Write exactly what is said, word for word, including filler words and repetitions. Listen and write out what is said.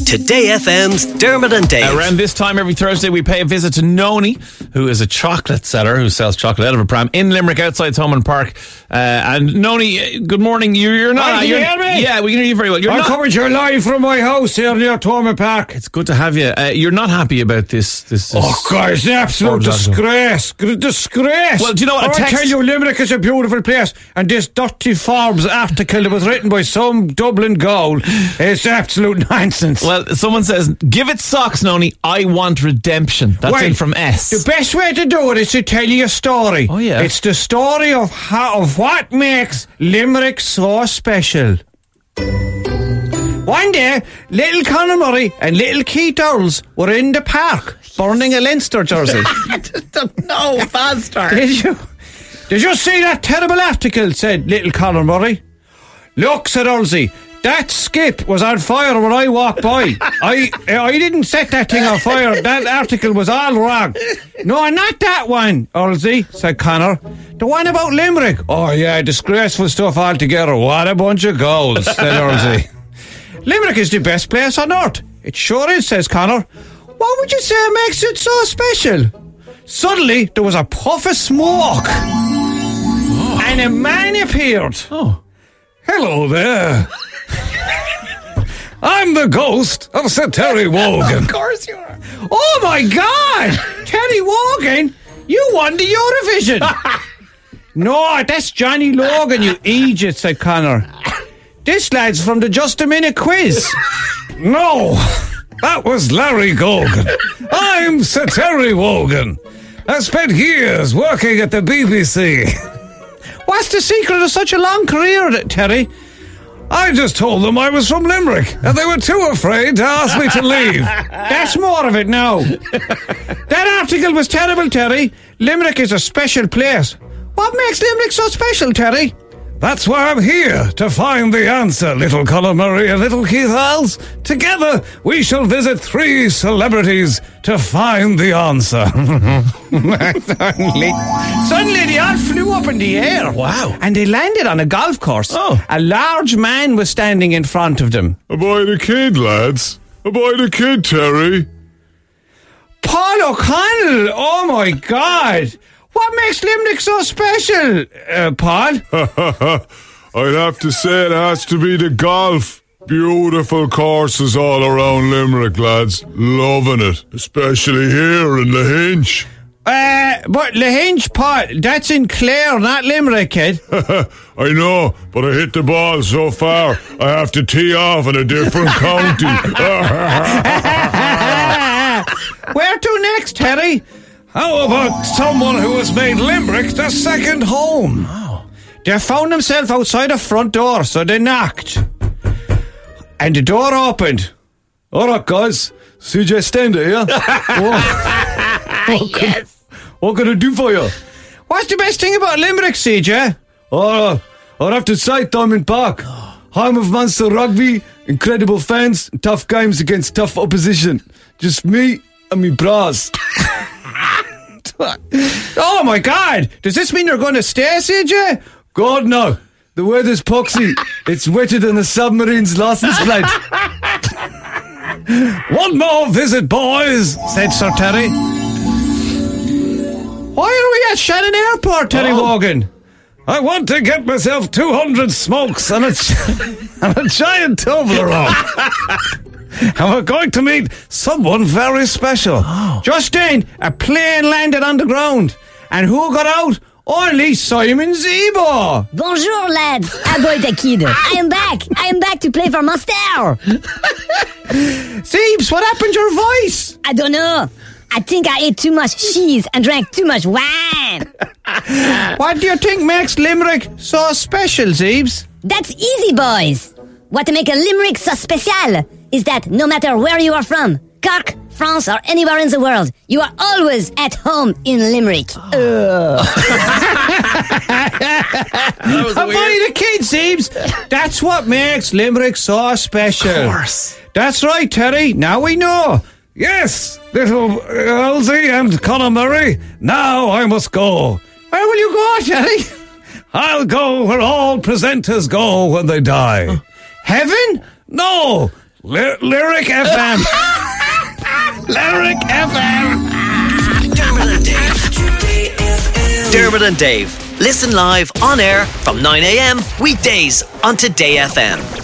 Today F M's Dermot and Dave. Around this time every Thursday we pay a visit to Noni, who is a chocolate seller who sells chocolate out of a pram in Limerick outside Thomond Park. Uh, and Noni, good morning. You're, you're not... Hi, can you you're, hear me? Yeah, we can hear you very well. You're I'm not, coming to you live from my house here near Thomond Park. It's good to have you. Uh, you're not happy about this... this, this Oh, God, it's an absolute disgrace. G- Disgrace. Well, do you know what? I A text- tell you, Limerick is a beautiful place, and this dirty Forbes article that was written by some Dublin goal is absolute nonsense. Well, someone says, give it socks, Noni. I want redemption. That's Well, in from S. The best way to do it is to tell you a story. Oh, yeah. It's the story of how of what makes Limerick so special. One day, little Conor Murray and little Keith Owls were in the park burning a Leinster jersey. No, faster. Did you? Did you see that terrible article? Said little Conor Murray. Look, said Owlsy, that skip was on fire when I walked by. I I didn't set that thing on fire. That article was all wrong. No, not that one, Owlsy, said Conor. The one about Limerick. Oh, yeah, disgraceful stuff altogether. What a bunch of goals, said Owlsy. Limerick is the best place on earth. It sure is, says Conor. What would you say makes it so special? Suddenly, there was a puff of smoke. Oh. And a man appeared. Oh. Hello there. I'm the ghost of Sir Terry Wogan. Of course you are. Oh, my God. Terry Wogan? You won the Eurovision. No, that's Johnny Logan, you idiot, said Conor. This lad's from the Just a Minute quiz. No, that was Larry Gogan. I'm Sir Terry Wogan. I spent years working at the B B C. What's the secret of such a long career, Terry? I just told them I was from Limerick, and they were too afraid to ask me to leave. That's more of it now. That article was terrible, Terry. Limerick is a special place. What makes Limerick so special, Terry? That's why I'm here, to find the answer, little Conor Murray and little Keith Owls. Together, we shall visit three celebrities to find the answer. suddenly, suddenly, they all flew up in the air. Wow. And they landed on a golf course. Oh. A large man was standing in front of them. Aboy the kid, lads. Aboy the kid, Terry. Paul O'Connell! Oh, my God! What makes Limerick so special, uh, Paul? I'd have to say it has to be the golf. Beautiful courses all around Limerick, lads. Loving it. Especially here in Lahinch. Uh, but Lahinch, Paul, that's in Clare, not Limerick, kid. I know, but I hit the ball so far, I have to tee off in a different county. Where to next, Terry? How about someone who has made Limerick their second home? Oh. They found themselves outside a front door, so they knocked. And the door opened. All right, guys. C J Stender here. oh. what, can, yes. what can I do for you? What's the best thing about Limerick, C J? Oh, I'd have to say Thomond Park. Home of Munster rugby, incredible fans, tough games against tough opposition. Just me and me bras. Oh my God! Does this mean you're going to stay, C J? God, no. The weather's poxy. It's wetter than a submarine's license plate. One more visit, boys, said Sir Terry. Why are we at Shannon Airport, Terry oh. Wogan? I want to get myself two hundred smokes and a, and a giant Toblerone. And we're going to meet someone very special. Oh. Just then, a plane landed on the ground. And who got out? Only Simon Zebo. Bonjour, lads. Aboy the kid. I am back. I am back to play for Munster. Zeebs, what happened to your voice? I don't know. I think I ate too much cheese and drank too much wine. What do you think makes Limerick so special, Zeebs? That's easy, boys. What makes a Limerick so special is that no matter where you are from, Cork, France, or anywhere in the world, you are always at home in Limerick. Oh. Avoid the kids, Zeebs. That's what makes Limerick so special. Of course. That's right, Terry. Now we know. Yes, little Owlsy and Conor Murray. Now I must go. Where will you go, Terry? I'll go where all presenters go when they die. Huh? Heaven? No. Ly- Lyric F M. Lyric F M. Dermot and Dave. Dermot and Dave. Listen live on air from nine a.m. weekdays on Today F M.